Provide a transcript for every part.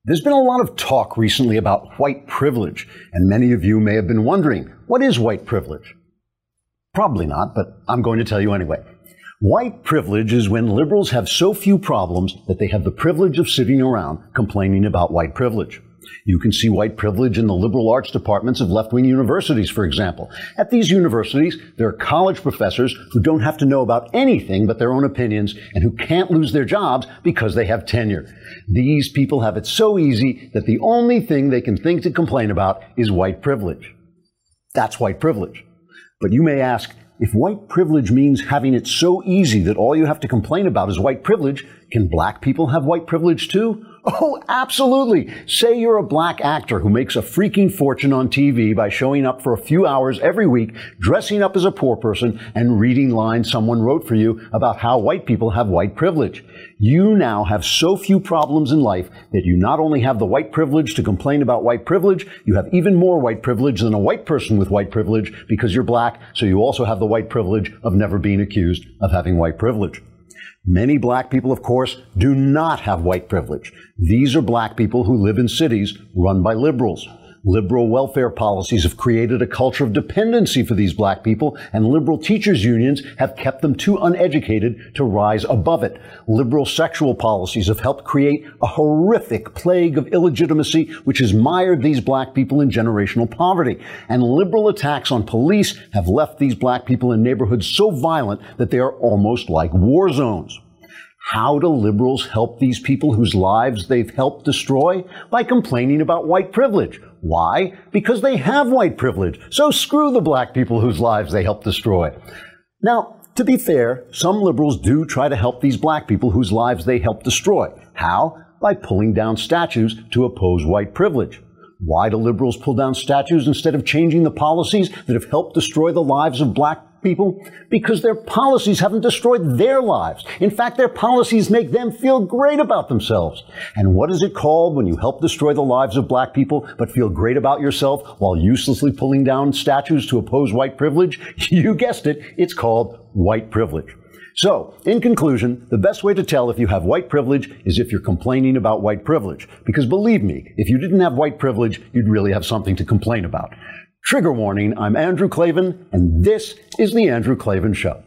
There's been a lot of talk recently about white privilege, and many of you may have been wondering, what is white privilege? Probably not, but I'm going to tell you anyway. White privilege is when liberals have so few problems that they have the privilege of sitting around complaining about white privilege. You can see white privilege in the liberal arts departments of left-wing universities, for example. At these universities, there are college professors who don't have to know about anything but their own opinions and who can't lose their jobs because they have tenure. These people have it so easy that the only thing they can think to complain about is white privilege. That's white privilege. But you may ask, if white privilege means having it so easy that all you have to complain about is white privilege, can black people have white privilege too? Oh, absolutely. Say you're a black actor who makes a freaking fortune on TV by showing up for a few hours every week, dressing up as a poor person, and reading lines someone wrote for you about how white people have white privilege. You now have so few problems in life that you not only have the white privilege to complain about white privilege, you have even more white privilege than a white person with white privilege because you're black, so you also have the white privilege of never being accused of having white privilege. Many black people, of course, do not have white privilege. These are black people who live in cities run by liberals. Liberal welfare policies have created a culture of dependency for these black people, and liberal teachers' unions have kept them too uneducated to rise above it. Liberal sexual policies have helped create a horrific plague of illegitimacy, which has mired these black people in generational poverty. And liberal attacks on police have left these black people in neighborhoods so violent that they are almost like war zones. How do liberals help these people whose lives they've helped destroy? By complaining about white privilege. Why? Because they have white privilege. So screw the black people whose lives they helped destroy. Now, to be fair, some liberals do try to help these black people whose lives they helped destroy. How? By pulling down statues to oppose white privilege. Why do liberals pull down statues instead of changing the policies that have helped destroy the lives of black people? Because their policies haven't destroyed their lives. In fact, their policies make them feel great about themselves. And what is it called when you help destroy the lives of black people but feel great about yourself while uselessly pulling down statues to oppose white privilege? You guessed it, it's called white privilege. So, in conclusion, the best way to tell if you have white privilege is if you're complaining about white privilege. Because believe me, if you didn't have white privilege, you'd really have something to complain about. Trigger warning, I'm Andrew Klavan, and this is The Andrew Klavan Show.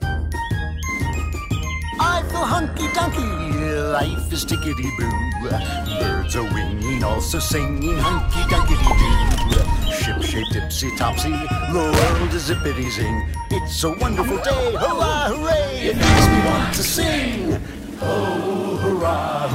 I feel hunky-dunky, life is tickety-boo. Birds are winging, also singing hunky-dunky-doo. Ship-shaped, ipsy-topsy, the world is zippity-zing. It's a wonderful day, hurrah, hooray! It makes me want to sing. Oh, hurrah,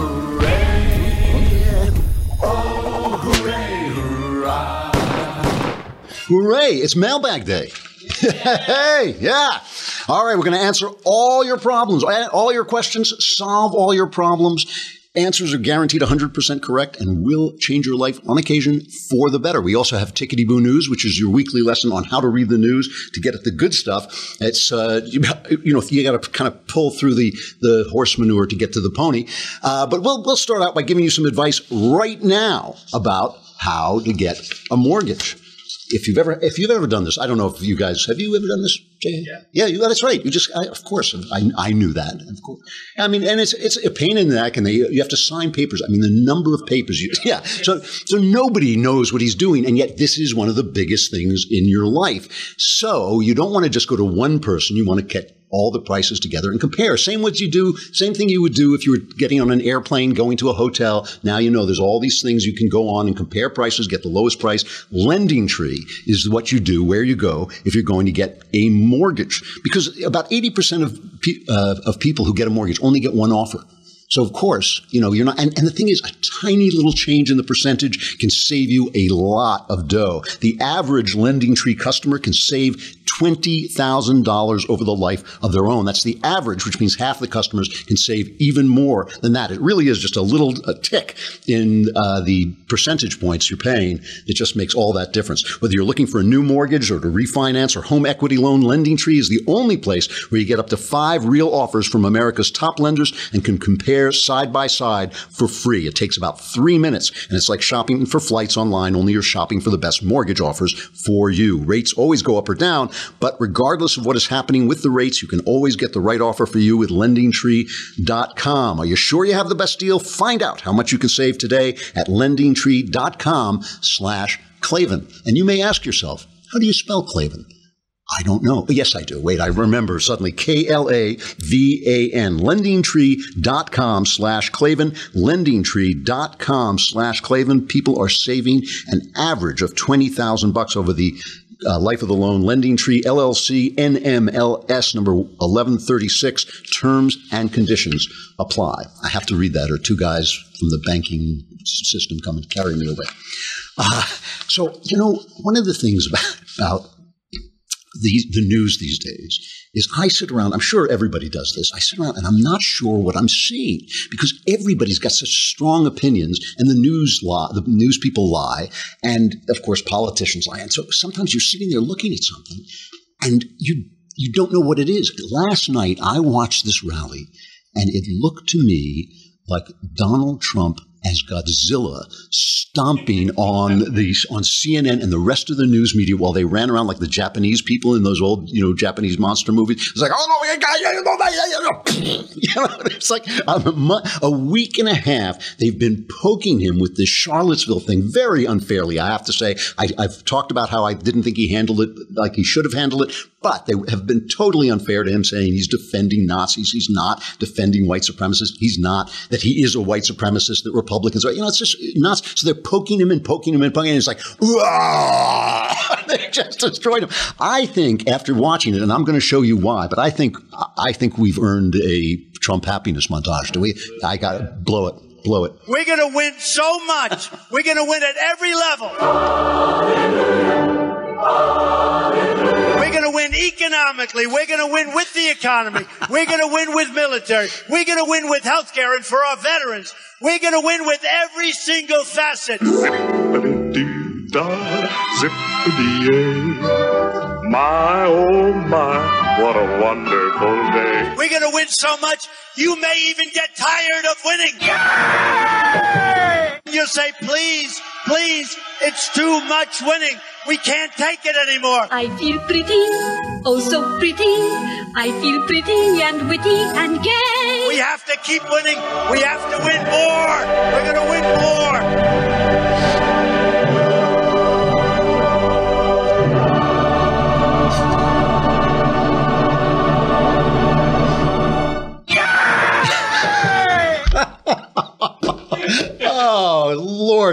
hooray! Oh, hooray, hurrah! Hooray, it's Mailbag Day. Hey, yeah. All right, we're going to answer all your problems, all your questions, solve all your problems. Answers are guaranteed 100% correct and will change your life on occasion for the better. We also have Tickety Boo News, which is your weekly lesson on how to read the news to get at the good stuff. It's, you got to kind of pull through the horse manure to get to the pony. But we'll start out by giving you some advice right now about how to get a mortgage. If you've ever done this, I don't know if you guys, have you ever done this, Jay? Yeah, that's right. Of course, I knew that. Of course. I mean, and it's a pain in the neck, and you have to sign papers. I mean, the number of papers So nobody knows what he's doing, and yet this is one of the biggest things in your life. So you don't want to just go to one person. You want to get all the prices together and compare. Same thing you would do if you were getting on an airplane, going to a hotel. Now you know there's all these things you can go on and compare prices, get the lowest price. Lending Tree is what you do, where you go if you're going to get a mortgage. Because about 80% of people who get a mortgage only get one offer. So, of course, you're not, and the thing is, a tiny little change in the percentage can save you a lot of dough. The average Lending Tree customer can save $20,000 over the life of their own. That's the average, which means half the customers can save even more than that. It really is just a tick in the percentage points you're paying that just makes all that difference. Whether you're looking for a new mortgage or to refinance or home equity loan, Lending Tree is the only place where you get up to 5 real offers from America's top lenders and can compare side by side for free. It takes about 3 minutes, and it's like shopping for flights online, only you're shopping for the best mortgage offers for you. Rates always go up or down, But regardless of what is happening with the rates, you can always get the right offer for you with LendingTree.com. Are you sure you have the best deal? Find out how much you can save today at LendingTree.com/Klavan. And you may ask yourself, how do you spell Klavan? I don't know. Yes, I do. Wait, I remember suddenly. Klavan. LendingTree.com/Klavan. LendingTree.com/Klavan. People are saving an average of $20,000 over the life of the loan. LendingTree LLC NMLS number 1136. Terms and conditions apply. I have to read that, or two guys from the banking system come and carry me away. So, one of the things about the news these days is I sit around, I'm sure everybody does this, I sit around and I'm not sure what I'm seeing because everybody's got such strong opinions and the news people lie, and of course politicians lie. And so sometimes you're sitting there looking at something and you don't know what it is. Last night I watched this rally and it looked to me like Donald Trump as Godzilla stomping on CNN and the rest of the news media while they ran around like the Japanese people in those old, Japanese monster movies. It's like, it's like a week and a half they've been poking him with this Charlottesville thing very unfairly. I have to say, I've talked about how I didn't think he handled it like he should have handled it, but they have been totally unfair to him, saying he's defending Nazis. He's not defending white supremacists. He's not, that he is a white supremacist, that Republicans are, it's just nuts. So they're poking him and poking him and poking him. And it's like, they just destroyed him. I think after watching it, and I'm going to show you why, but I think we've earned a Trump happiness montage. Do we? I got to blow it. We're going to win so much. We're going to win at every level. We're going to win economically. We're going to win with the economy. We're going to win with military. We're going to win with health care and for our veterans. We're going to win with every single facet. Zippity-dee-dah, my, oh my, what a wonderful day. We're going to win so much, you may even get tired of winning. Yay! You'll say, please, it's too much winning. We can't take it anymore. I feel pretty, oh so pretty. I feel pretty and witty and gay. We have to keep winning. We have to win more. We're going to win more. Oh, Lord.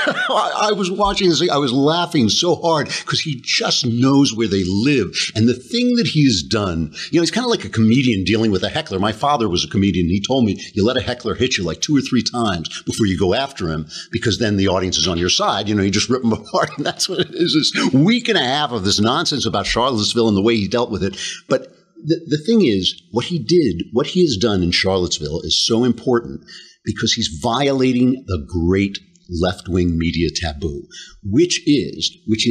I was watching this thing. I was laughing so hard because he just knows where they live. And the thing that he's done, he's kind of like a comedian dealing with a heckler. My father was a comedian. He told me you let a heckler hit you like 2 or 3 times before you go after him, because then the audience is on your side. You just rip them apart. And that's what it is, this week and a half of this nonsense about Charlottesville and the way he dealt with it. But the thing is, what he has done in Charlottesville is so important, because he's violating the great left-wing media taboo, which is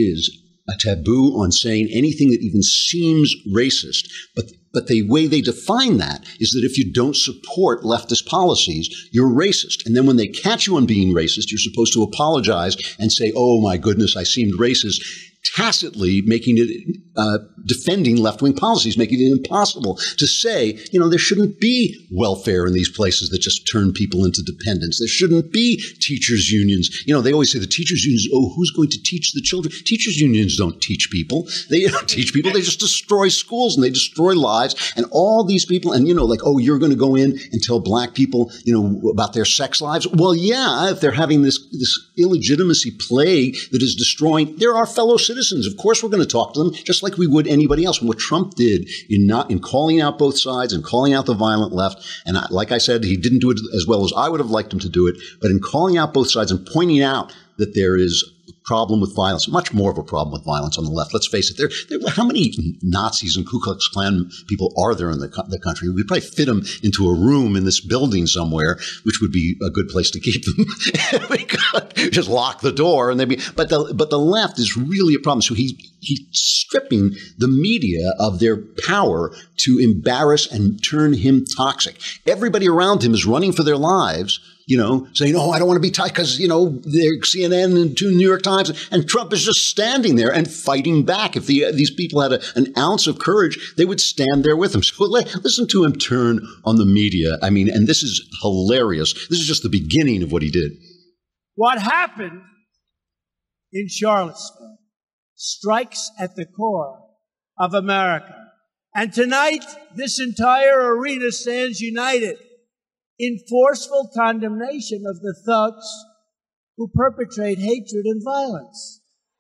a taboo on saying anything that even seems racist. But the way they define that is that if you don't support leftist policies, you're racist. And then when they catch you on being racist, you're supposed to apologize and say, oh, my goodness, I seemed racist, tacitly making it defending left-wing policies, making it impossible to say, there shouldn't be welfare in these places that just turn people into dependents. There shouldn't be teachers' unions. They always say the teachers' unions, who's going to teach the children? Teachers' unions don't teach people. They don't teach people. They just destroy schools and they destroy lives. And all these people, and you're going to go in and tell black people, about their sex lives. Well, yeah, if they're having this illegitimacy plague that is destroying, they're our fellow citizens. Of course, we're going to talk to them just like we would anybody else. And what Trump did in calling out both sides and calling out the violent left, and like I said, he didn't do it as well as I would have liked him to do it, but in calling out both sides and pointing out that there is a problem with violence, much more of a problem with violence on the left. Let's face it. How many Nazis and Ku Klux Klan people are there in the country? We probably fit them into a room in this building somewhere, which would be a good place to keep them. We could just lock the door and they'd be. But the left is really a problem. So he's stripping the media of their power to embarrass and turn him toxic. Everybody around him is running for their lives. saying, oh, I don't want to be tied because, they're CNN and two New York Times. And Trump is just standing there and fighting back. If these people had an ounce of courage, they would stand there with him. So listen to him turn on the media. I mean, and this is hilarious. This is just the beginning of what he did. What happened in Charlottesville strikes at the core of America. And tonight, this entire arena stands united in forceful condemnation of the thugs who perpetrate hatred and violence.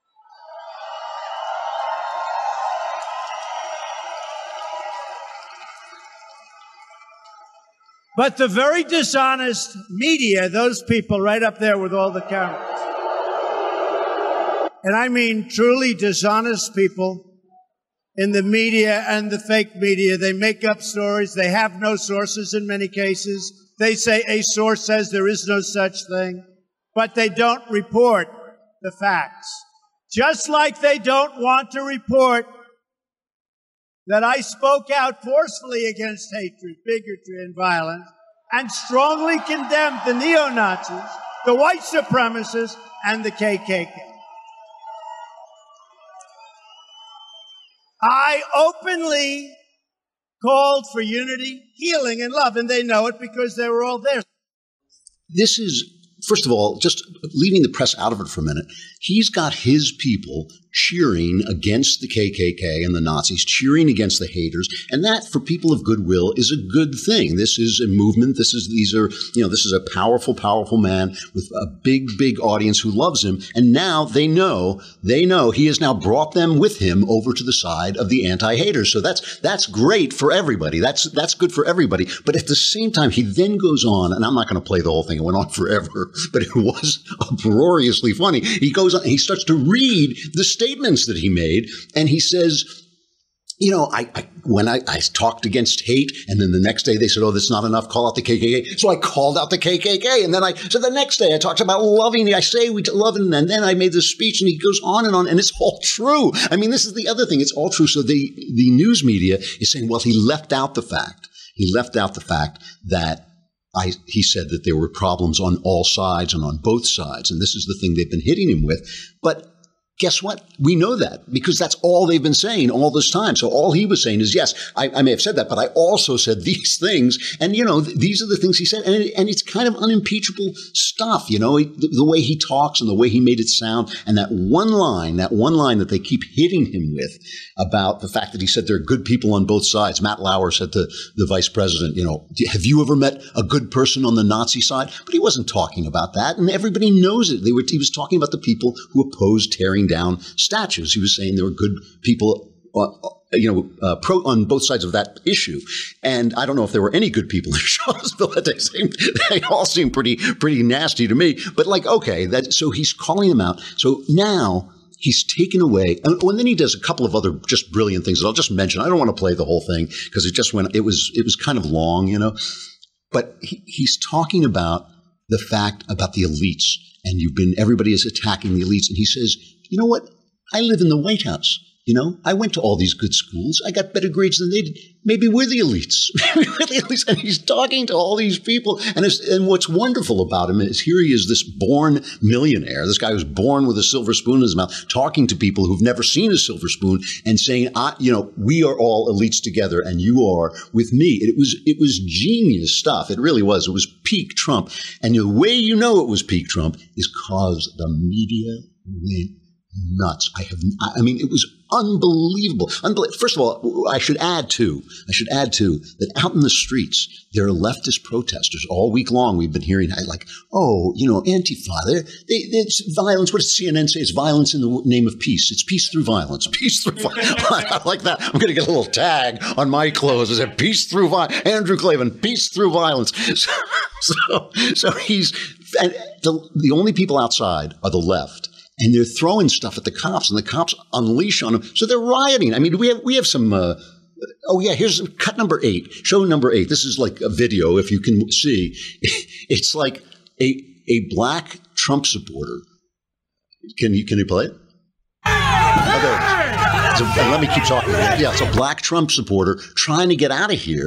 But the very dishonest media, those people right up there with all the cameras, and I mean truly dishonest people in the media and the fake media, they make up stories. They have no sources in many cases. They say a source says there is no such thing, but they don't report the facts. Just like they don't want to report that I spoke out forcefully against hatred, bigotry, and violence, and strongly condemned the neo-Nazis, the white supremacists, and the KKK. I openly called for unity, healing, and love, and they know it because they were all there. This is, first of all, just leaving the press out of it for a minute, he's got his people cheering against the KKK and the Nazis, cheering against the haters, and that, for people of goodwill, is a good thing. This is a movement. This is a powerful, powerful man with a big, big audience who loves him, and now they know he has now brought them with him over to the side of the anti-haters. So that's great for everybody. That's good for everybody. But at the same time, he then goes on, and I'm not going to play the whole thing. It went on forever, but it was uproariously funny. He goes on, he starts to read the statements that he made, and he says, when I talked against hate, and then the next day they said, oh, that's not enough, call out the KKK. So I called out the KKK, and then the next day I talked about loving, I say we love, and then I made this speech, and he goes on, and it's all true. I mean, this is the other thing, it's all true. So the news media is saying, well, he left out the fact that he said that there were problems on all sides and on both sides, and this is the thing they've been hitting him with. But guess what? We know that because that's all they've been saying all this time. So all he was saying is, yes, I may have said that, but I also said these things. And, these are the things he said. And it's kind of unimpeachable stuff, the way he talks and the way he made it sound. And that one line that they keep hitting him with about the fact that he said there are good people on both sides. Matt Lauer said to the vice president, have you ever met a good person on the Nazi side? But he wasn't talking about that. And everybody knows it. He was talking about the people who opposed tearing down statues. He was saying there were good people, on both sides of that issue. And I don't know if there were any good people in Charlottesville that day. They all seemed pretty nasty to me. But so he's calling them out. So now he's taken away, and then he does a couple of other just brilliant things that I'll just mention. I don't want to play the whole thing because it was kind of long, But he's talking about the fact about the elites, and everybody is attacking the elites, and he says, you know what? I live in the White House. I went to all these good schools. I got better grades than they did. Maybe we're the elites. And he's talking to all these people. And what's wonderful about him is here he is, this born millionaire, this guy who's born with a silver spoon in his mouth, talking to people who've never seen a silver spoon and saying, we are all elites together and you are with me. It was genius stuff. It really was. It was peak Trump. And the way you know it was peak Trump is because the media went nuts. It was unbelievable. First of all, I should add too that out in the streets, there are leftist protesters all week long. We've been hearing Antifa, it's violence. What does CNN say? It's violence in the name of peace. It's peace through violence. Peace through violence. I like that. I'm going to get a little tag on my clothes. It said peace through violence. Andrew Klavan, peace through violence. So he's, and the only people outside are the left. And they're throwing stuff at the cops, and the cops unleash on them. So they're rioting. I mean, we have some. Here's cut number 8. Show number 8. This is like a video, if you can see. It's like a black Trump supporter. Can you play it? Oh, there it is. Let me keep talking. Yeah, it's a black Trump supporter trying to get out of here,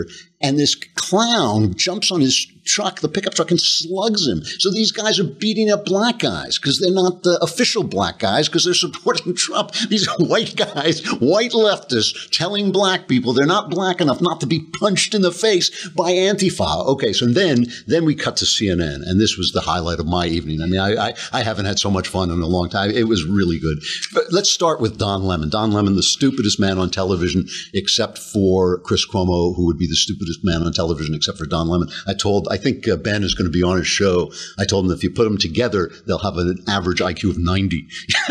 and this clown jumps on his truck, the pickup truck, and slugs him. So these guys are beating up black guys because they're not the official black guys because they're supporting Trump. These are white guys, white leftists, telling black people they're not black enough not to be punched in the face by Antifa. Okay, so then we cut to CNN, and this was the highlight of my evening. I mean, I haven't had so much fun in a long time. It was really good. But let's start with Don Lemon. Don Lemon, the stupidest man on television, except for Chris Cuomo, who would be the stupidest man on television except for Don Lemon. I think Ben is going to be on his show. I told him if you put them together, they'll have an average IQ of 90.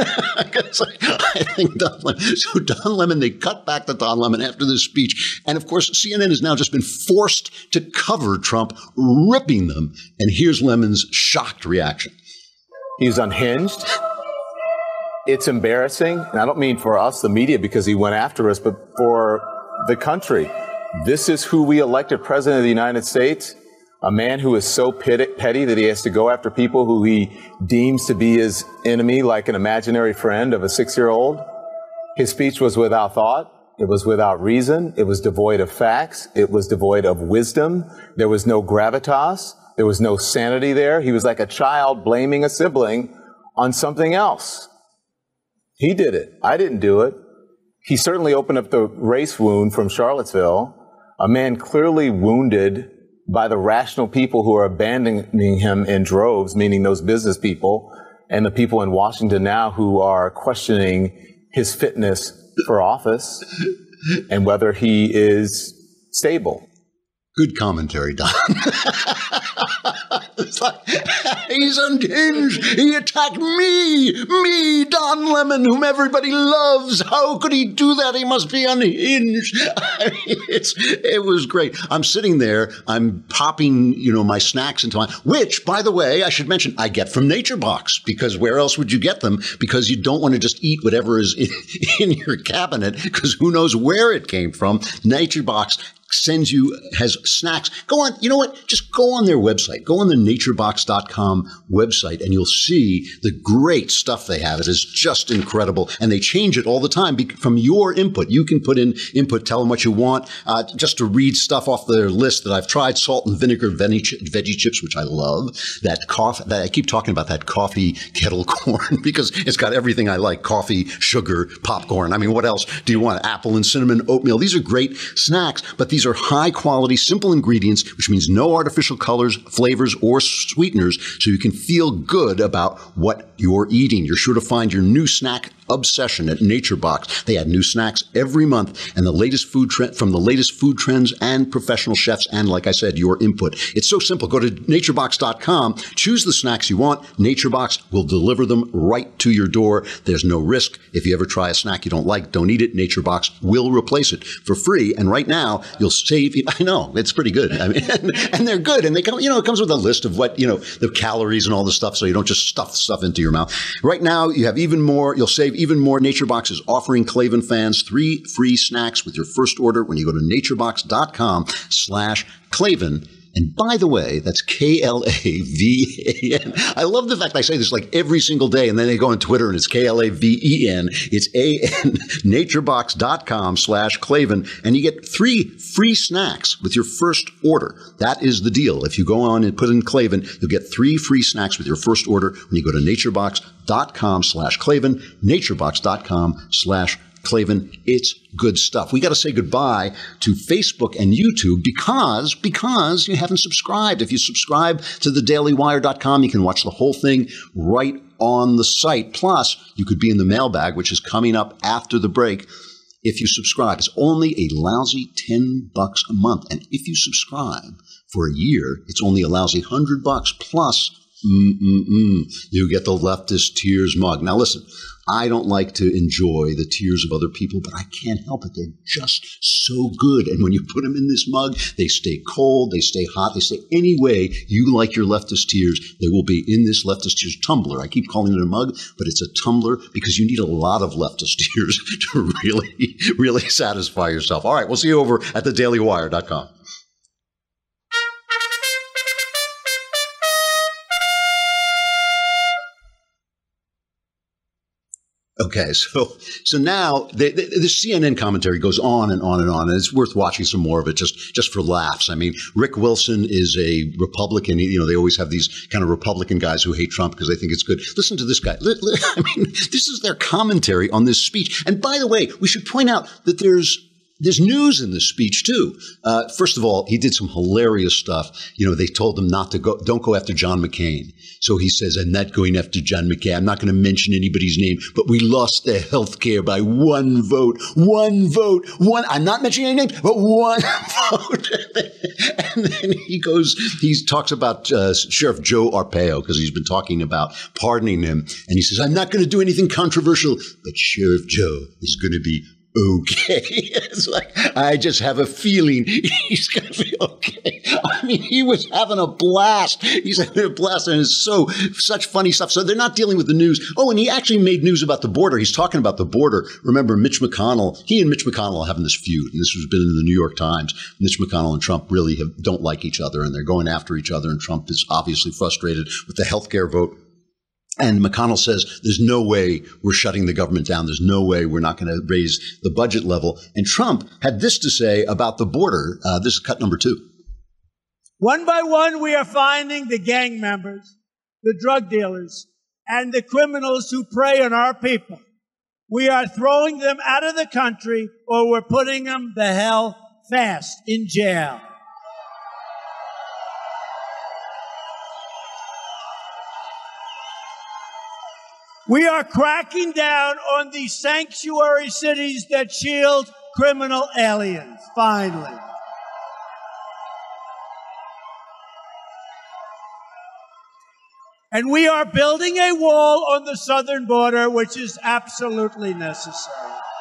I think Don Lemon. So Don Lemon, they cut back to Don Lemon after this speech. And of course, CNN has now just been forced to cover Trump, ripping them. And here's Lemon's shocked reaction. He's unhinged. It's embarrassing. And I don't mean for us, the media, because he went after us, but for the country. This is who we elected president of the United States. A man who is so petty that he has to go after people who he deems to be his enemy, like an imaginary friend of a 6-year-old. His speech was without thought. It was without reason. It was devoid of facts. It was devoid of wisdom. There was no gravitas. There was no sanity there. He was like a child blaming a sibling on something else. He did it. I didn't do it. He certainly opened up the race wound from Charlottesville. A man clearly wounded by the rational people who are abandoning him in droves, meaning those business people and the people in Washington now who are questioning his fitness for office and whether he is stable. Good commentary, Don. It's like, he's unhinged. He attacked me, Don Lemon, whom everybody loves. How could he do that? He must be unhinged. I mean, it was great. I'm sitting there. I'm popping, my snacks into which, by the way, I should mention, I get from Nature Box, because where else would you get them? Because you don't want to just eat whatever is in your cabinet, because who knows where it came from. Nature Box has snacks. Go on, you know what? Just go on their website. Go on the naturebox.com website and you'll see the great stuff they have. It is just incredible. And they change it all the time from your input. You can put in input, tell them what you want, just to read stuff off their list that I've tried. Salt and vinegar veggie chips, which I love. That I keep talking about that coffee kettle corn because it's got everything I like. Coffee, sugar, popcorn. I mean, what else do you want? Apple and cinnamon oatmeal. These are great snacks, but these are high quality, simple ingredients, which means no artificial colors, flavors, or sweeteners, so you can feel good about what you're eating. You're sure to find your new snack obsession at Nature Box. They add new snacks every month and the latest food from the latest food trends and professional chefs and, like I said, your input. It's so simple. Go to naturebox.com, choose the snacks you want. NatureBox will deliver them right to your door. There's no risk. If you ever try a snack you don't like, don't eat it. NatureBox will replace it for free. And right now, you'll save. I know, it's pretty good. I mean, and they're good. And they come, it comes with a list of what, the calories and all the stuff, so you don't just stuff stuff into your mouth. Right now, you have even more. You'll save even more. NatureBox is offering Klavan fans 3 free snacks with your first order when you go to naturebox.com/Klavan. And by the way, that's KLAVEN. I love the fact I say this like every single day, and then they go on Twitter and it's KLAVEN. It's AN, naturebox.com/Klavan, and you get 3 free snacks with your first order. That is the deal. If you go on and put in Klavan, you'll get 3 free snacks with your first order when you go to naturebox.com/Klavan, naturebox.com/Klavan. It's good stuff. We got to say goodbye to Facebook and YouTube because you haven't subscribed. If you subscribe to thedailywire.com, you can watch the whole thing right on the site. Plus, you could be in the mailbag, which is coming up after the break. If you subscribe, it's only a lousy $10 a month. And if you subscribe for a year, it's only a lousy $100 plus you get the Leftist Tears mug. Now listen, I don't like to enjoy the tears of other people, but I can't help it. They're just so good. And when you put them in this mug, they stay cold, they stay hot, they stay any way you like your Leftist Tears. They will be in this Leftist Tears tumbler. I keep calling it a mug, but it's a tumbler because you need a lot of Leftist Tears to really satisfy yourself. All right, we'll see you over at thedailywire.com. Okay, so now the CNN commentary goes on and on and on, and it's worth watching some more of it just for laughs. I mean, Rick Wilson is a Republican. You know, they always have these kind of Republican guys who hate Trump because they think it's good. Listen to this guy. I mean, this is their commentary on this speech. And by the way, we should point out that there's news in this speech, too. First of all, he did some hilarious stuff. You know, they told him don't go after John McCain. So he says, I'm not going after John McCain. I'm not going to mention anybody's name, but we lost the health care by one vote. I'm not mentioning any names, but one vote. And then he talks about Sheriff Joe Arpaio, because he's been talking about pardoning him. And he says, I'm not going to do anything controversial, but Sheriff Joe is going to be okay. It's like, I just have a feeling he's going to be okay. I mean, he was having a blast. He's having a blast, and it's such funny stuff. So they're not dealing with the news. Oh, and he actually made news about the border. He's talking about the border. Remember, Mitch McConnell, he and Mitch McConnell are having this feud, and this has been in the New York Times. Mitch McConnell and Trump really don't like each other, and they're going after each other, and Trump is obviously frustrated with the health care vote. And McConnell says, there's no way we're shutting the government down. There's no way we're not going to raise the budget level. And Trump had this to say about the border. This is cut number 2. One by one, we are finding the gang members, the drug dealers, and the criminals who prey on our people. We are throwing them out of the country, or we're putting them the hell fast in jail. We are cracking down on the sanctuary cities that shield criminal aliens, finally. And we are building a wall on the southern border, which is absolutely necessary.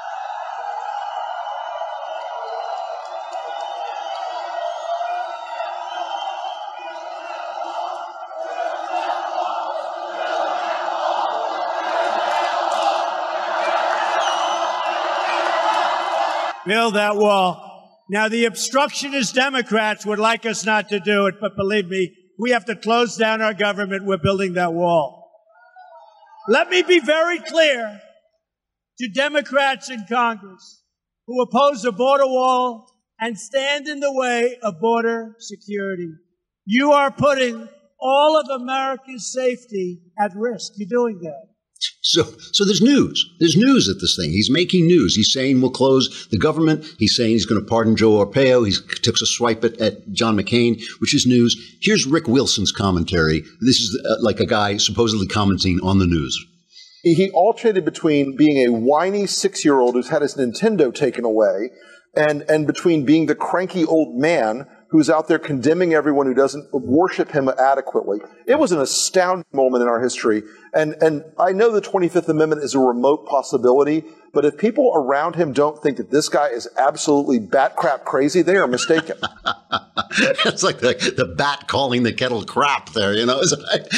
Build that wall. Now, the obstructionist Democrats would like us not to do it, but believe me, we have to close down our government. We're building that wall. Let me be very clear to Democrats in Congress who oppose a border wall and stand in the way of border security. You are putting all of America's safety at risk. You're doing that. So there's news. There's news at this thing. He's making news. He's saying we'll close the government. He's saying he's going to pardon Joe Arpaio. He took a swipe at John McCain, which is news. Here's Rick Wilson's commentary. This is like a guy supposedly commenting on the news. He alternated between being a whiny 6-year-old who's had his Nintendo taken away and between being the cranky old man who's out there condemning everyone who doesn't worship him adequately. It was an astounding moment in our history. And I know the 25th Amendment is a remote possibility, but if people around him don't think that this guy is absolutely bat crap crazy, they are mistaken. It's like the bat calling the kettle crap there, you know. It's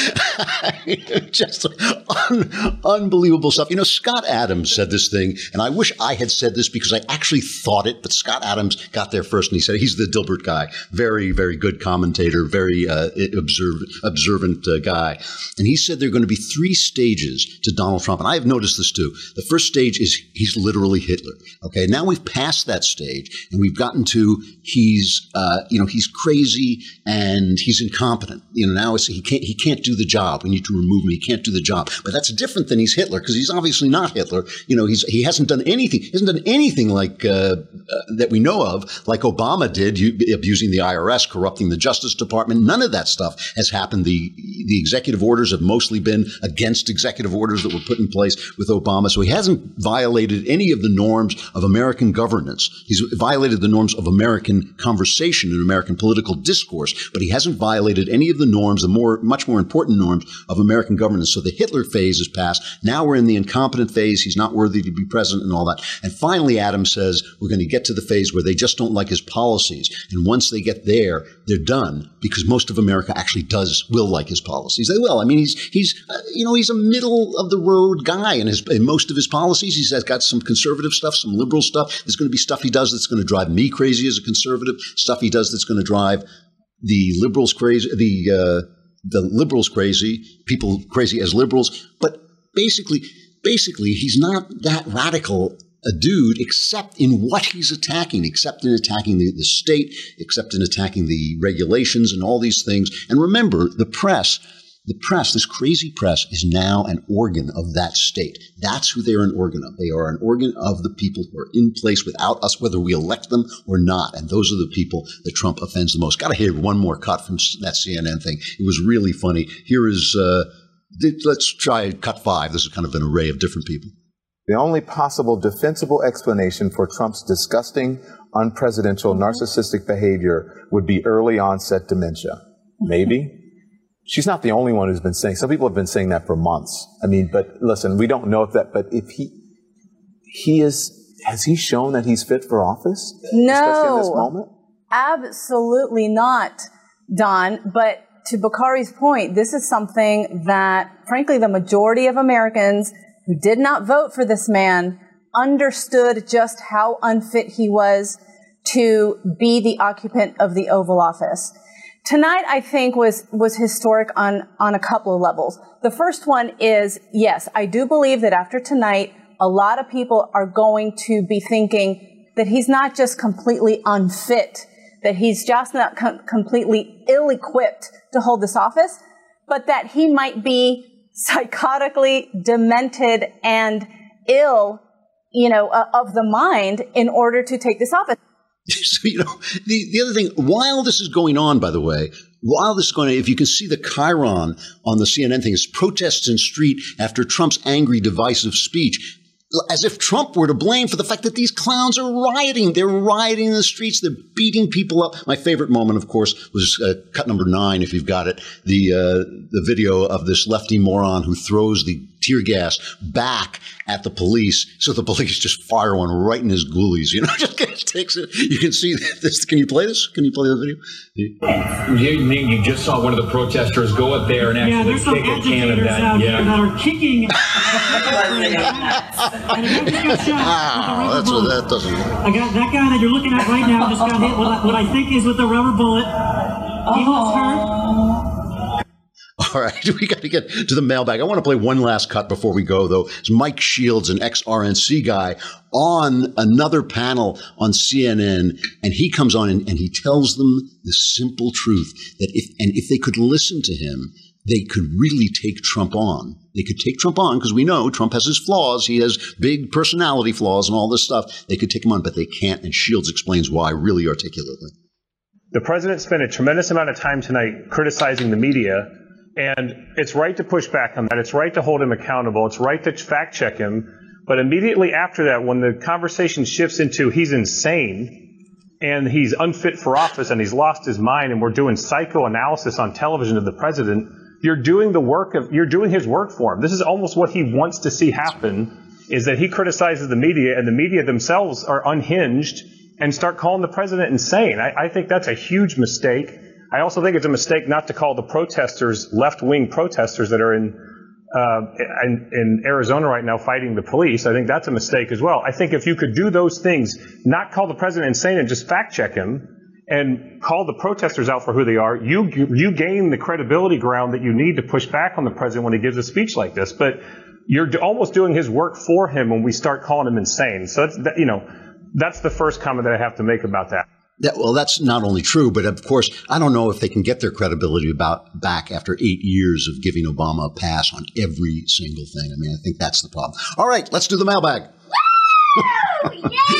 like, just unbelievable stuff. You know, Scott Adams said this thing, and I wish I had said this because I actually thought it, but Scott Adams got there first, and he said he's the Dilbert guy. Very, very good commentator, very observant guy. And he said there are going to be 3 stages to Donald Trump, and I have noticed this too. The first stage is he's literally Hitler. Okay, now we've passed that stage, and we've gotten to he's crazy and he's incompetent. You know, now it's, he can't do the job. We need to remove him. He can't do the job. But that's different than he's Hitler, because he's obviously not Hitler. You know, he hasn't done anything. He hasn't done anything like that we know of, like Obama did, abusing the IRS, corrupting the Justice Department. None of that stuff has happened. The executive orders have mostly been against executive orders that were put in place with Obama. So he hasn't violated any of the norms of American governance. He's violated the norms of American conversation and American political discourse, but he hasn't violated any of the norms, the much more important norms of American governance. So the Hitler phase is past. Now we're in the incompetent phase. He's not worthy to be president and all that. And finally, Adams says we're going to get to the phase where they just don't like his policies. And once they get there, they're done, because most of America actually will like his policies. They will. I mean, he's a middle of the road guy in most of his policies. He's got some conservative stuff, some liberal stuff. There's going to be stuff he does that's going to drive me crazy as a conservative, stuff he does that's going to drive the liberals crazy, the liberals crazy, people crazy as liberals. But basically basically, he's not that radical a dude, except in what he's attacking, except in attacking the state, except in attacking the regulations and all these things. And remember, the press, this crazy press, is now an organ of that state. That's who they're an organ of. They are an organ of the people who are in place without us, whether we elect them or not. And those are the people that Trump offends the most. Got to hear one more cut from that CNN thing. It was really funny. Here is, let's try cut 5. This is kind of an array of different people. The only possible defensible explanation for Trump's disgusting, unpresidential, narcissistic behavior would be early onset dementia. Maybe. She's not the only one who's been saying. Some people have been saying that for months. I mean, but listen, we don't know if that. But if has he shown that he's fit for office? No, especially in this moment. Absolutely not, Don. But to Bakari's point, this is something that, frankly, the majority of Americans who did not vote for this man understood just how unfit he was to be the occupant of the Oval Office. Tonight, I think, was historic on a couple of levels. The first one is, yes, I do believe that after tonight, a lot of people are going to be thinking that he's not just completely unfit, that he's just not completely ill-equipped to hold this office, but that he might be psychotically demented and ill, of the mind in order to take this office. So, the other thing, while this is going on, by the way, if you can see the chyron on the CNN thing, is protests in street after Trump's angry, divisive speech, as if Trump were to blame for the fact that these clowns are rioting. They're rioting in the streets. They're beating people up. My favorite moment, of course, was cut number 9, if you've got it, the video of this lefty moron who throws the tear gas back at the police, so the police just fire one right in his ghoulies. Just takes it. You can see this. Can you play this? Can you play the video? You just saw one of the protesters go up there and actually kick a can of that. That are kicking. That's what that doesn't. I got that guy that you're looking at right now just got hit with what I think is with a rubber bullet. He looks hurt. All right, we got to get to the mailbag. I want to play one last cut before we go, though. It's Mike Shields, an ex-RNC guy, on another panel on CNN, and he comes on and he tells them the simple truth that if they could listen to him, they could really take Trump on. They could take Trump on because we know Trump has his flaws. He has big personality flaws and all this stuff. They could take him on, but they can't, and Shields explains why really articulately. The president spent a tremendous amount of time tonight criticizing the media. And it's right to push back on that. It's right to hold him accountable. It's right to fact check him. But immediately after that, when the conversation shifts into he's insane and he's unfit for office and he's lost his mind and we're doing psychoanalysis on television of the president, you're doing his work for him. This is almost what he wants to see happen, is that he criticizes the media and the media themselves are unhinged and start calling the president insane. I think that's a huge mistake. I also think it's a mistake not to call the protesters left-wing protesters that are in Arizona right now fighting the police. I think that's a mistake as well. I think if you could do those things, not call the president insane and just fact-check him and call the protesters out for who they are, you gain the credibility ground that you need to push back on the president when he gives a speech like this. But you're almost doing his work for him when we start calling him insane. So that's the first comment that I have to make about that. Well, that's not only true, but of course, I don't know if they can get their credibility back after 8 years of giving Obama a pass on every single thing. I mean, I think that's the problem. All right, let's do the mailbag. Woo! Yeah!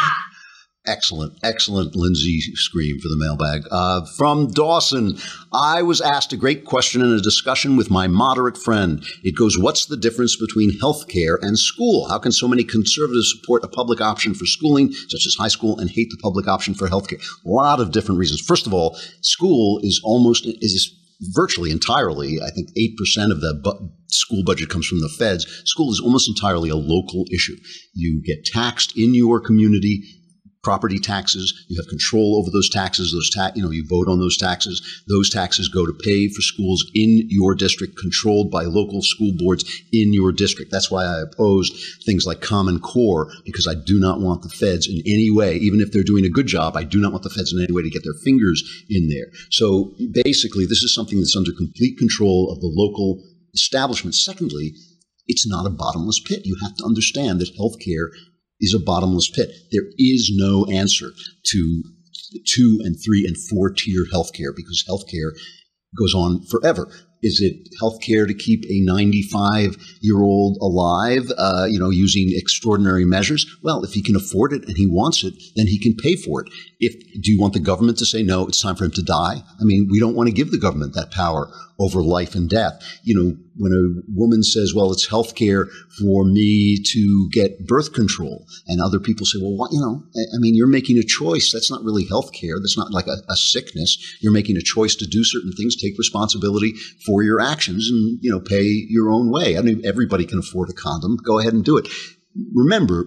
Excellent Lindsay scream for the mailbag. From Dawson, I was asked a great question in a discussion with my moderate friend. It goes, what's the difference between health care and school? How can so many conservatives support a public option for schooling, such as high school, and hate the public option for health care? A lot of different reasons. First of all, school is virtually entirely, I think 8% of the school budget comes from the feds. School is almost entirely a local issue. You get taxed in your community. Property taxes, you have control over those taxes. You vote on those taxes. Those taxes go to pay for schools in your district, controlled by local school boards in your district. That's why I opposed things like Common Core, because I do not want the feds in any way, even if they're doing a good job, I do not want the feds in any way to get their fingers in there. So basically, this is something that's under complete control of the local establishment. Secondly, It's not a bottomless pit. You have to understand that healthcare is a bottomless pit. There is no answer to 2 and 3 and 4 tier healthcare, because healthcare goes on forever. Is it healthcare to keep a 95-year-old alive, using extraordinary measures? Well, if he can afford it and he wants it, then he can pay for it. Do you want the government to say, no, it's time for him to die? I mean, we don't want to give the government that power over life and death. When a woman says, well, it's healthcare for me to get birth control, and other people say, well, what, you're making a choice. That's not really healthcare. That's not like a sickness. You're making a choice to do certain things, take responsibility for your actions, and, pay your own way. I mean, everybody can afford a condom. Go ahead and do it. Remember,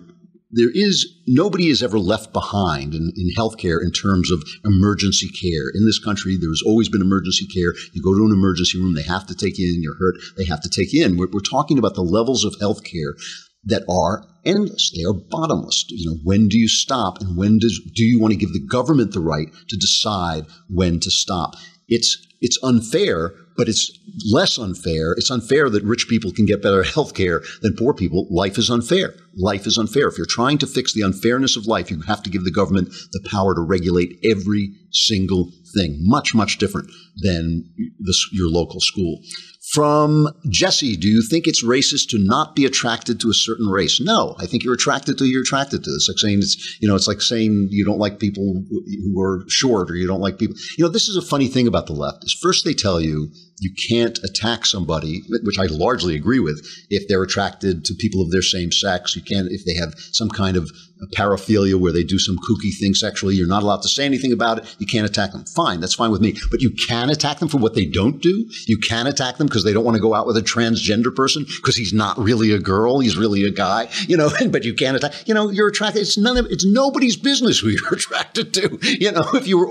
nobody is ever left behind in healthcare in terms of emergency care. In this country, there's always been emergency care. You go to an emergency room, they have to take you in. You're hurt, they have to take you in. We're talking about the levels of healthcare that are endless. They are bottomless. When do you stop, and when do you want to give the government the right to decide when to stop? It's unfair, but it's less unfair. It's unfair that rich people can get better health care than poor people. Life is unfair. Life is unfair. If you're trying to fix the unfairness of life, you have to give the government the power to regulate every single thing. Much, much different than your local school. From Jesse, do you think it's racist to not be attracted to a certain race? No, I think you're attracted to who you're attracted to. It's like saying it's like saying you don't like people who are short, or you don't like people. This is a funny thing about the left. Is first they tell you can't attack somebody, which I largely agree with, if they're attracted to people of their same sex. You can't, if they have some kind of paraphilia where they do some kooky thing sexually, you're not allowed to say anything about it. You can't attack them. Fine, that's fine with me. But you can attack them for what they don't do. You can attack them because they don't want to go out with a transgender person because he's not really a girl, he's really a guy. But you can't attack. You're attracted. It's nobody's business who you're attracted to. If you were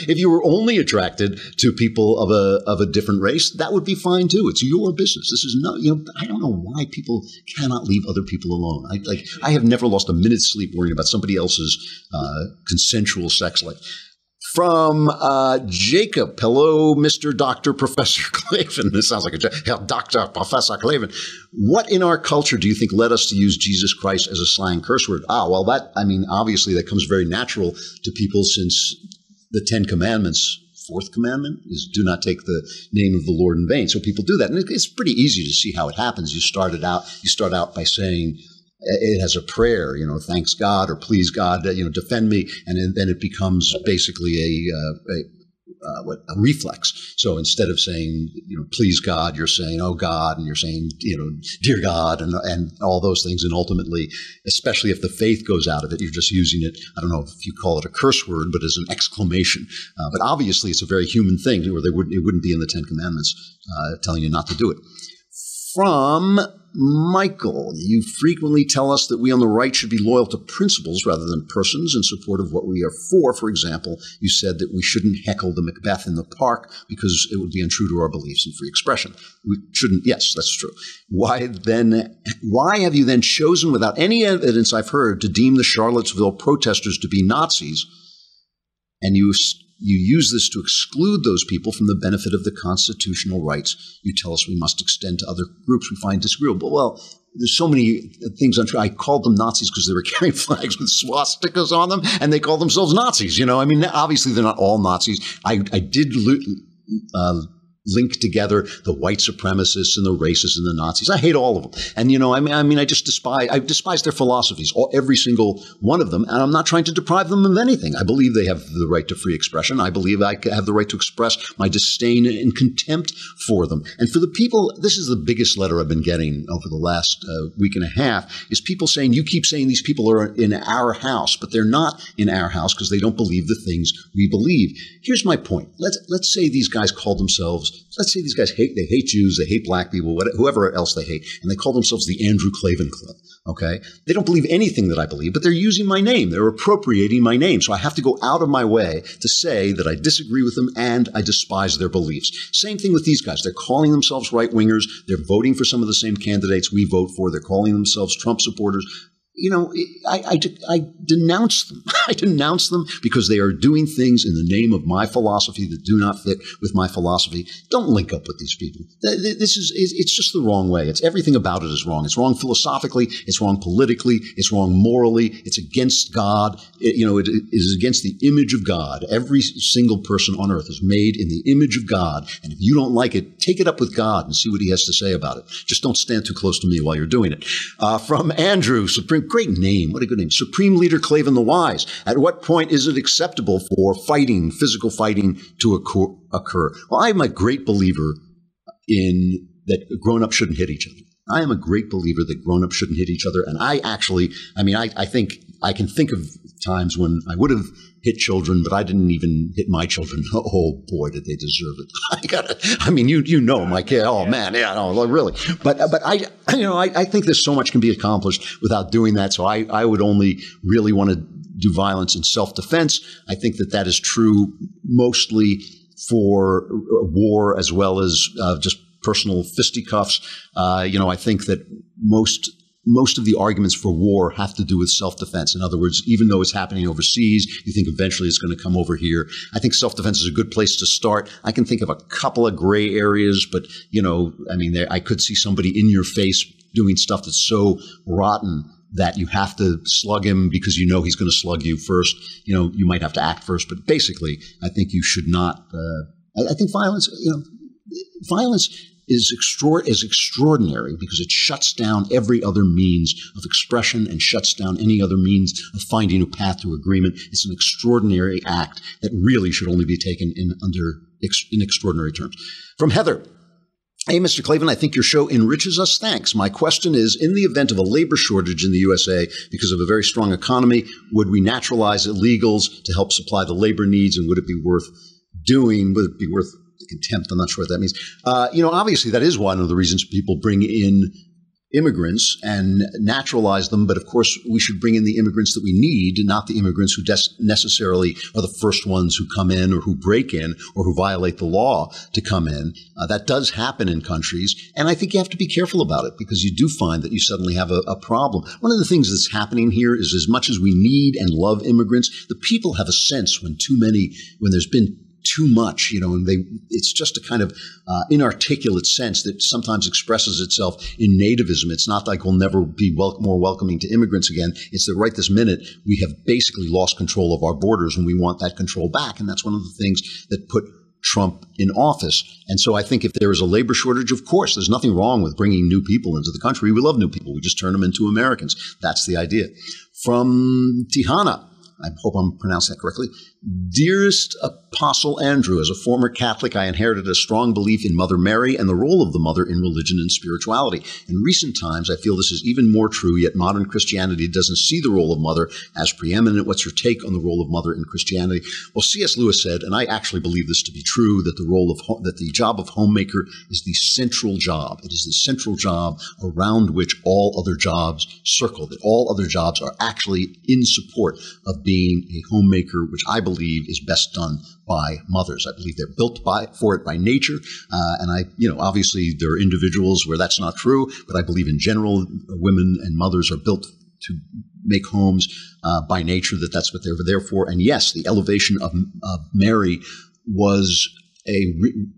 only attracted to people of a different race, that would be fine too. It's your business. This is not. I don't know why people cannot leave other people alone. I have never lost a minute's sleep worrying about somebody else's consensual sex life. From Jacob, hello, Mr. Dr. Professor Klavan. This sounds like Dr. Professor Klavan. What in our culture do you think led us to use Jesus Christ as a slang curse word? Well, obviously that comes very natural to people since the 10 Commandments. Fourth commandment is do not take the name of the Lord in vain. So people do that. And it's pretty easy to see how it happens. You start out by saying, it has a prayer, thanks God or please God, defend me. And then it becomes basically a reflex. So instead of saying, please God, you're saying, oh God, and you're saying, dear God, and all those things. And ultimately, especially if the faith goes out of it, you're just using it. I don't know if you call it a curse word, but as an exclamation. But obviously it's a very human thing where it wouldn't be in the 10 Commandments telling you not to do it. From Michael, you frequently tell us that we on the right should be loyal to principles rather than persons in support of what we are for. For example, you said that we shouldn't heckle the Macbeth in the park because it would be untrue to our beliefs and free expression. We shouldn't. Yes, that's true. Why have you then chosen, without any evidence I've heard, to deem the Charlottesville protesters to be Nazis? And you use this to exclude those people from the benefit of the constitutional rights you tell us we must extend to other groups we find disagreeable. Well, there's so many things untrue. I called them Nazis because they were carrying flags with swastikas on them, and they call themselves Nazis. Obviously they're not all Nazis. I did link together the white supremacists and the racists and the Nazis. I hate all of them. And, I just despise their philosophies, every single one of them. And I'm not trying to deprive them of anything. I believe they have the right to free expression. I believe I have the right to express my disdain and contempt for them. And for the people, this is the biggest letter I've been getting over the last week and a half, is people saying, you keep saying these people are in our house, but they're not in our house because they don't believe the things we believe. Here's my point. Let's say these guys call themselves, let's say these guys hate Jews, they hate black people, whoever else they hate, and they call themselves the Andrew Klavan Club, okay? They don't believe anything that I believe, but they're using my name. They're appropriating my name. So I have to go out of my way to say that I disagree with them and I despise their beliefs. Same thing with these guys. They're calling themselves right-wingers. They're voting for some of the same candidates we vote for. They're calling themselves Trump supporters. I denounce them. I denounce them because they are doing things in the name of my philosophy that do not fit with my philosophy. Don't link up with these people. It's just the wrong way. It's everything about it is wrong. It's wrong philosophically. It's wrong politically. It's wrong morally. It's against God. It is against the image of God. Every single person on earth is made in the image of God. And if you don't like it, take it up with God and see what he has to say about it. Just don't stand too close to me while you're doing it. From Andrew, great name. What a good name. Supreme Leader Klavan the Wise. At what point is it acceptable for physical fighting to occur? Well, I'm a great believer in that grown-ups shouldn't hit each other. I am a great believer that grown-ups shouldn't hit each other. And I think I can think of times when I would have hit children, but I didn't even hit my children. Oh boy, did they deserve it. You know my kid. Oh man, yeah, no, really. But I think there's so much can be accomplished without doing that. So I would only really want to do violence in self-defense. I think that is true mostly for war as well as just personal fisticuffs. I think that most of the arguments for war have to do with self-defense. In other words, even though it's happening overseas, you think eventually it's going to come over here. I think self-defense is a good place to start. I can think of a couple of gray areas, but, I could see somebody in your face doing stuff that's so rotten that you have to slug him because you know he's going to slug you first. You might have to act first, but basically, I think you should not. I think violence is extraordinary because it shuts down every other means of expression and shuts down any other means of finding a path to agreement. It's an extraordinary act that really should only be taken in extraordinary terms. From Heather. Hey, Mr. Klavan, I think your show enriches us. Thanks. My question is, in the event of a labor shortage in the USA because of a very strong economy, would we naturalize illegals to help supply the labor needs, and would it be worth doing? Would it be worth contempt? I'm not sure what that means. Obviously, that is one of the reasons people bring in immigrants and naturalize them. But of course, we should bring in the immigrants that we need, not the immigrants who necessarily are the first ones who come in or who break in or who violate the law to come in. That does happen in countries. And I think you have to be careful about it because you do find that you suddenly have a problem. One of the things that's happening here is as much as we need and love immigrants, the people have a sense when there's been too much, and it's just a kind of inarticulate sense that sometimes expresses itself in nativism. It's not like we'll never be more welcoming to immigrants again. It's that right this minute, we have basically lost control of our borders and we want that control back. And that's one of the things that put Trump in office. And so I think if there is a labor shortage, of course, there's nothing wrong with bringing new people into the country. We love new people. We just turn them into Americans. That's the idea. From Tihana. I hope I'm pronouncing that correctly. Dearest Apostle Andrew, as a former Catholic, I inherited a strong belief in Mother Mary and the role of the mother in religion and spirituality. In recent times, I feel this is even more true, yet modern Christianity doesn't see the role of mother as preeminent. What's your take on the role of mother in Christianity? Well, C.S. Lewis said, and I actually believe this to be true, that the job of homemaker is the central job. It is the central job around which all other jobs circle, that all other jobs are actually in support of being a homemaker, which I believe is best done by mothers. I believe they're built for it by nature. Obviously there are individuals where that's not true, but I believe in general, women and mothers are built to make homes by nature, that's what they're there for. And yes, the elevation of Mary was a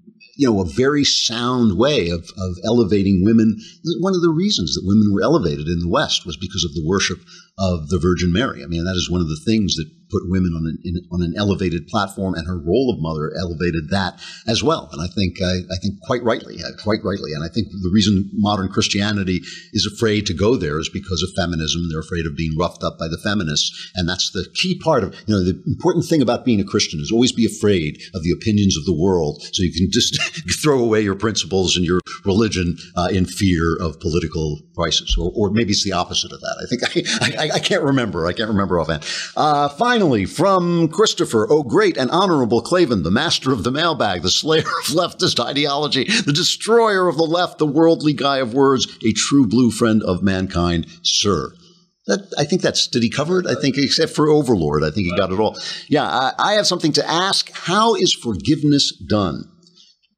very sound way of elevating women. One of the reasons that women were elevated in the West was because of the worship of the Virgin Mary. I mean, that is one of the things that put women on an elevated platform, and her role of mother elevated that as well. And I think quite rightly. And I think the reason modern Christianity is afraid to go there is because of feminism. They're afraid of being roughed up by the feminists. And that's the key part of, the important thing about being a Christian is always be afraid of the opinions of the world. So you can just throw away your principles and your religion in fear of political crisis. Or maybe it's the opposite of that. I think I can't remember. I can't remember offhand. Finally, from Christopher, oh great and honorable Klavan, the master of the mailbag, the slayer of leftist ideology, the destroyer of the left, the worldly guy of words, a true blue friend of mankind, sir. I think did he cover it? I think, except for Overlord, I think he got it all. Yeah, I have something to ask. How is forgiveness done?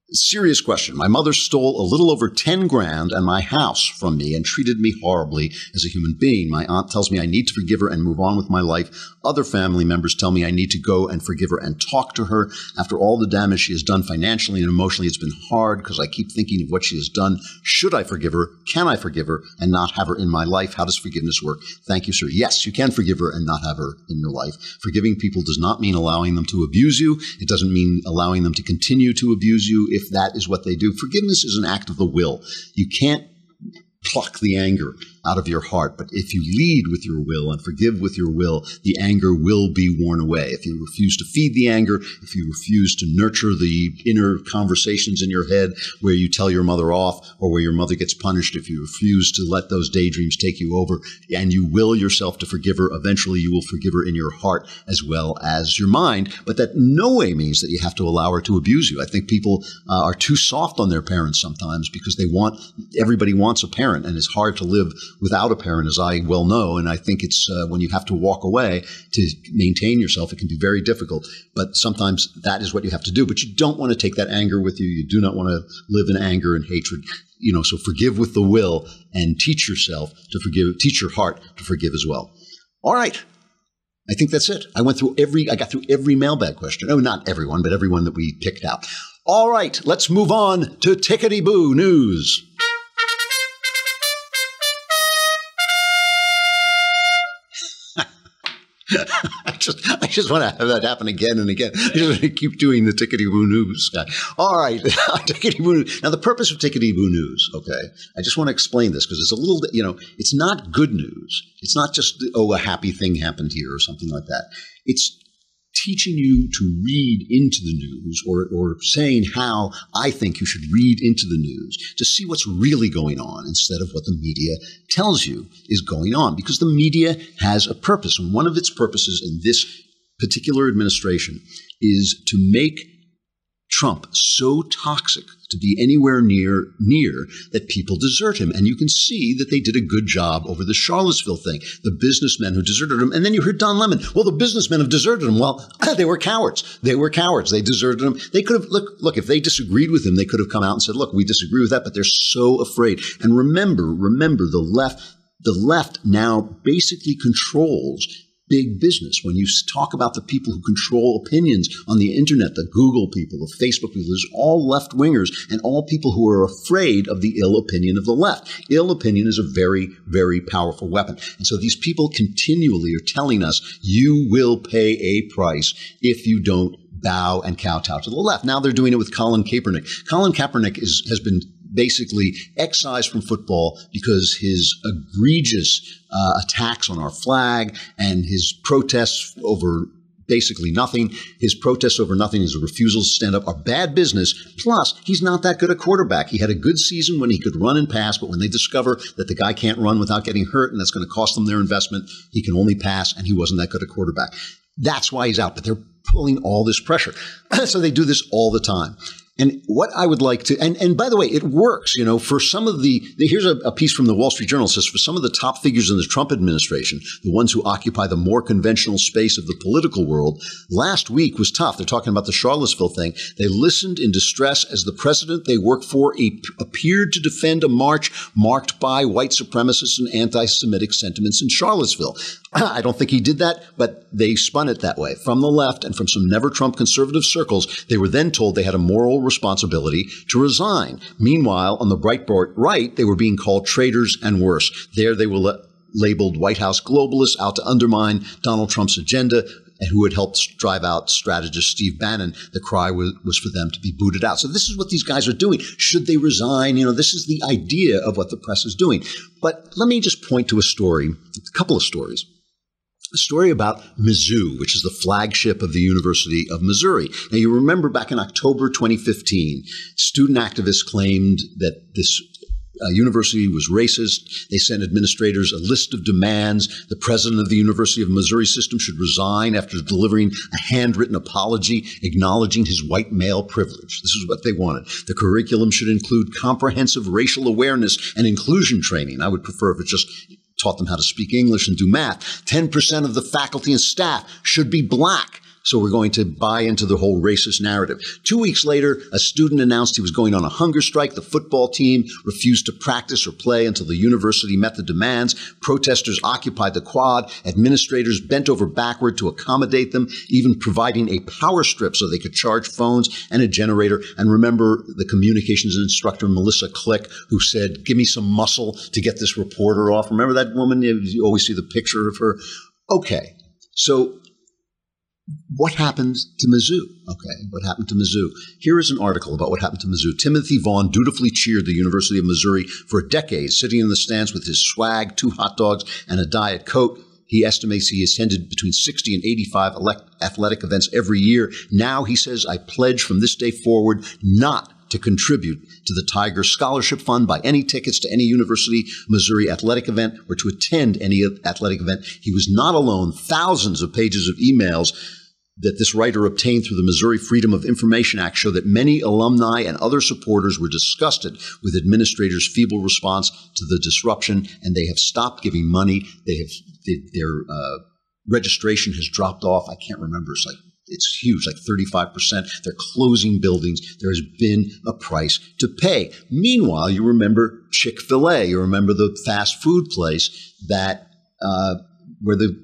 Serious question. My mother stole a little over 10 grand and my house from me and treated me horribly as a human being. My aunt tells me I need to forgive her and move on with my life. Other family members tell me I need to go and forgive her and talk to her. After all the damage she has done financially and emotionally, it's been hard because I keep thinking of what she has done. Should I forgive her? Can I forgive her and not have her in my life? How does forgiveness work? Thank you, sir. Yes, you can forgive her and not have her in your life. Forgiving people does not mean allowing them to abuse you. It doesn't mean allowing them to continue to abuse you if that is what they do. Forgiveness is an act of the will. You can't pluck the anger out of your heart, but if you lead with your will and forgive with your will, the anger will be worn away. If you refuse to feed the anger, if you refuse to nurture the inner conversations in your head where you tell your mother off or where your mother gets punished, if you refuse to let those daydreams take you over and you will yourself to forgive her, eventually you will forgive her in your heart as well as your mind. But that no way means that you have to allow her to abuse you. I think people are too soft on their parents sometimes because everybody wants a parent, and it's hard to live without a parent, as I well know. And I think it's when you have to walk away to maintain yourself, it can be very difficult. But sometimes that is what you have to do. But you don't want to take that anger with you. You do not want to live in anger and hatred. So forgive with the will and teach yourself to forgive, teach your heart to forgive as well. All right. I think that's it. I got through every mailbag question. No, not everyone, but everyone that we picked out. All right. Let's move on to Tickety Boo News. I just want to have that happen again and again. I just want to keep doing the Tickety-Boo News guy. All right, Tickety-Boo News. Now, the purpose of Tickety-Boo News, okay, I just want to explain this because it's a little, it's not good news. It's not just, a happy thing happened here or something like that. It's teaching you to read into the news or saying how I think you should read into the news to see what's really going on instead of what the media tells you is going on, because the media has a purpose. And one of its purposes in this particular administration is to make Trump so toxic to be anywhere near that people desert him. And you can see that they did a good job over the Charlottesville thing, the businessmen who deserted him. And then you heard Don Lemon. Well, the businessmen have deserted him. Well, they were cowards. They were cowards. They deserted him. They could have, look, if they disagreed with him, they could have come out and said, look, we disagree with that, but they're so afraid. And remember, the left now basically controls big business. When you talk about the people who control opinions on the internet, the Google people, the Facebook people, there's all left-wingers and all people who are afraid of the ill opinion of the left. Ill opinion is a very, very powerful weapon. And so these people continually are telling us, you will pay a price if you don't bow and kowtow to the left. Now they're doing it with Colin Kaepernick. Colin Kaepernick has been basically excised from football because his egregious attacks on our flag and his protests over basically nothing, his refusal to stand up are bad business. Plus, he's not that good a quarterback. He had a good season when he could run and pass, but when they discover that the guy can't run without getting hurt and that's going to cost them their investment, he can only pass, and he wasn't that good a quarterback. That's why he's out, but they're pulling all this pressure. So they do this all the time. And what I would like to, and by the way, it works, for some of here's a piece from the Wall Street Journal says, for some of the top figures in the Trump administration, the ones who occupy the more conventional space of the political world, last week was tough. They're talking about the Charlottesville thing. They listened in distress as the president they work for appeared to defend a march marked by white supremacist and anti-Semitic sentiments in Charlottesville. I don't think he did that, but they spun it that way. From the left and from some never-Trump conservative circles, they were then told they had a moral responsibility to resign. Meanwhile, on the Breitbart right, they were being called traitors and worse. There they were labeled White House globalists out to undermine Donald Trump's agenda, and who had helped drive out strategist Steve Bannon. The cry was for them to be booted out. So this is what these guys are doing. Should they resign? This is the idea of what the press is doing. But let me just point to a couple of stories. A story about Mizzou, which is the flagship of the University of Missouri. Now, you remember back in October 2015, student activists claimed that this university was racist. They sent administrators a list of demands. The president of the University of Missouri system should resign after delivering a handwritten apology acknowledging his white male privilege. This is what they wanted. The curriculum should include comprehensive racial awareness and inclusion training. I would prefer if it just taught them how to speak English and do math. 10% of the faculty and staff should be black. so we're going to buy into the whole racist narrative. 2 weeks later, a student announced he was going on a hunger strike. The football team refused to practice or play until the university met the demands. Protesters occupied the quad. Administrators bent over backward to accommodate them, even providing a power strip so they could charge phones and a generator. And remember the communications instructor, Melissa Click, who said, give me some muscle to get this reporter off. Remember that woman? You always see the picture of her. Okay, so what happened to Mizzou? Okay, what happened to Mizzou? Here is an article about what happened to Mizzou. Timothy Vaughn dutifully cheered the University of Missouri for a decade, sitting in the stands with his swag, 2 hot dogs, and a Diet Coke. He estimates he attended between 60 and 85 athletic events every year. Now, he says, I pledge from this day forward not to contribute to the Tiger Scholarship Fund, buy any tickets to any University of Missouri athletic event, or to attend any athletic event. He was not alone. Thousands of pages of emails that this writer obtained through the Missouri Freedom of Information Act show that many alumni and other supporters were disgusted with administrators' feeble response to the disruption, and they have stopped giving money. Their registration has dropped off. I can't remember. It's huge, like 35%. They're closing buildings. There has been a price to pay. Meanwhile, you remember Chick-fil-A. You remember the fast food place that where the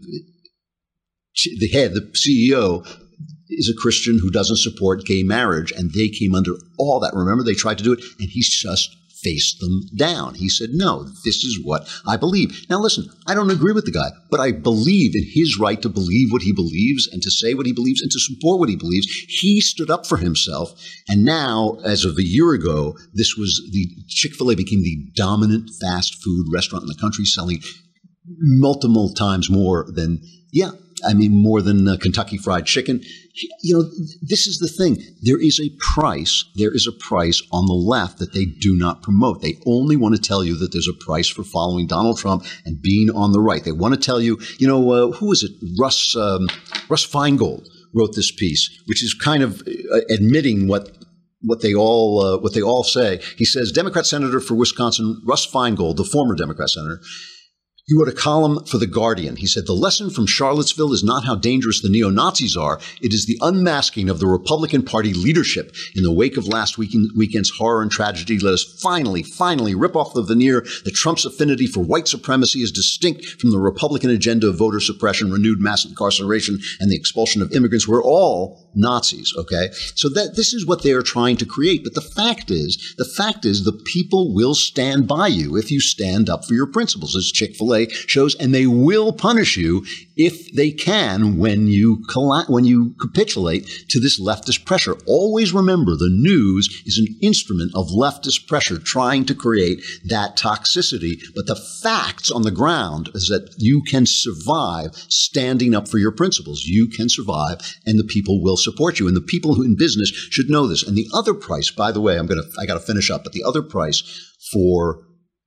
head, the CEO, is a Christian who doesn't support gay marriage, and they came under all that. Remember, they tried to do it, and he just faced them down. He said, no, this is what I believe. Now, listen, I don't agree with the guy, but I believe in his right to believe what he believes and to say what he believes and to support what he believes. He stood up for himself. And now, as of a year ago, Chick-fil-A became the dominant fast food restaurant in the country, selling multiple times more than, more than Kentucky Fried Chicken. This is the thing. There is a price on the left that they do not promote. They only want to tell you that there's a price for following Donald Trump and being on the right. They want to tell you, who is it? Russ Feingold wrote this piece, which is kind of admitting what they all say. He says, Democrat Senator for Wisconsin, Russ Feingold, the former Democrat senator, he wrote a column for The Guardian. He said, the lesson from Charlottesville is not how dangerous the neo-Nazis are. It is the unmasking of the Republican Party leadership. In the wake of last weekend's horror and tragedy, let us finally rip off the veneer that Trump's affinity for white supremacy is distinct from the Republican agenda of voter suppression, renewed mass incarceration, and the expulsion of immigrants. We're all Nazis, okay? So this is what they are trying to create. But the fact is the people will stand by you if you stand up for your principles, as Chick-fil-A shows, and they will punish you if they can when you capitulate to this leftist pressure. Always remember, the news is an instrument of leftist pressure trying to create that toxicity. But the facts on the ground is that you can survive standing up for your principles. You can survive, and the people will support you. And the people who in business should know this. And the other price, by the way, I got to finish up, but the other price for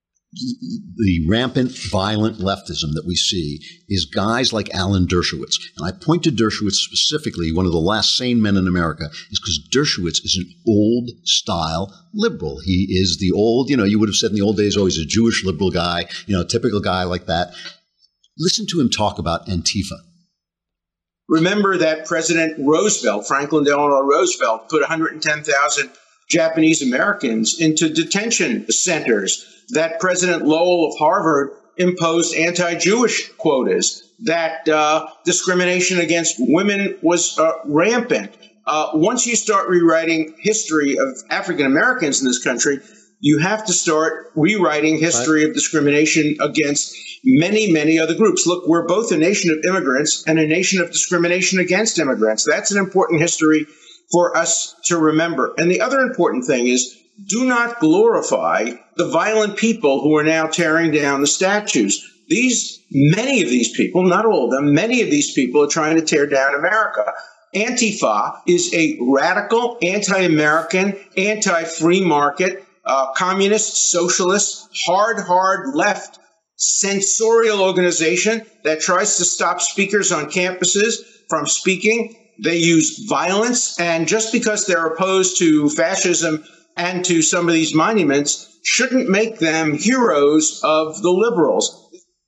the rampant, violent leftism that we see is guys like Alan Dershowitz. And I point to Dershowitz specifically, one of the last sane men in America, is because Dershowitz is an old-style liberal. He is the old, you would have said in the old days, he's a Jewish liberal guy, typical guy like that. Listen to him talk about Antifa. Remember that President Roosevelt, Franklin Delano Roosevelt, put 110,000 Japanese Americans into detention centers, that President Lowell of Harvard imposed anti-Jewish quotas, that discrimination against women was rampant. Once you start rewriting history of African Americans in this country, you have to start rewriting history of discrimination against many, many other groups. Look, we're both a nation of immigrants and a nation of discrimination against immigrants. That's an important history for us to remember. And the other important thing is, do not glorify the violent people who are now tearing down the statues. Many of these people, not all of them, many of these people are trying to tear down America. Antifa is a radical, anti-American, anti-free market, communist, socialist, hard left, censorial organization that tries to stop speakers on campuses from speaking. They use violence, and just because they're opposed to fascism and to some of these monuments shouldn't make them heroes of the liberals.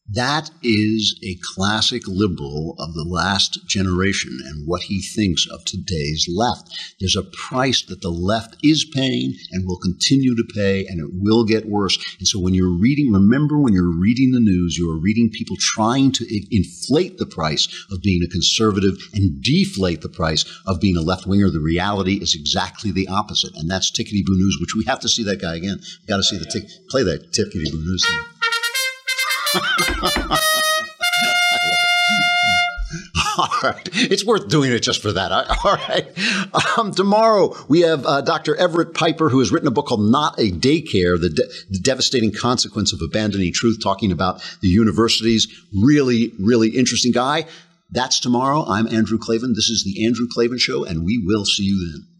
That is a classic liberal of the last generation and what he thinks of today's left. There's a price that the left is paying and will continue to pay, and it will get worse. And so when you're reading, remember when you're reading the news, you are reading people trying to inflate the price of being a conservative and deflate the price of being a left-winger. The reality is exactly the opposite, and that's Tickety Boo News, which we have to see that guy again. We've got to see play that Tickety Boo News thing. All right. It's worth doing it just for that. All right. Tomorrow, we have Dr. Everett Piper, who has written a book called Not a Daycare, the Devastating Consequence of Abandoning Truth, talking about the universities. Really, really interesting guy. That's tomorrow. I'm Andrew Klavan. This is The Andrew Klavan Show, and we will see you then.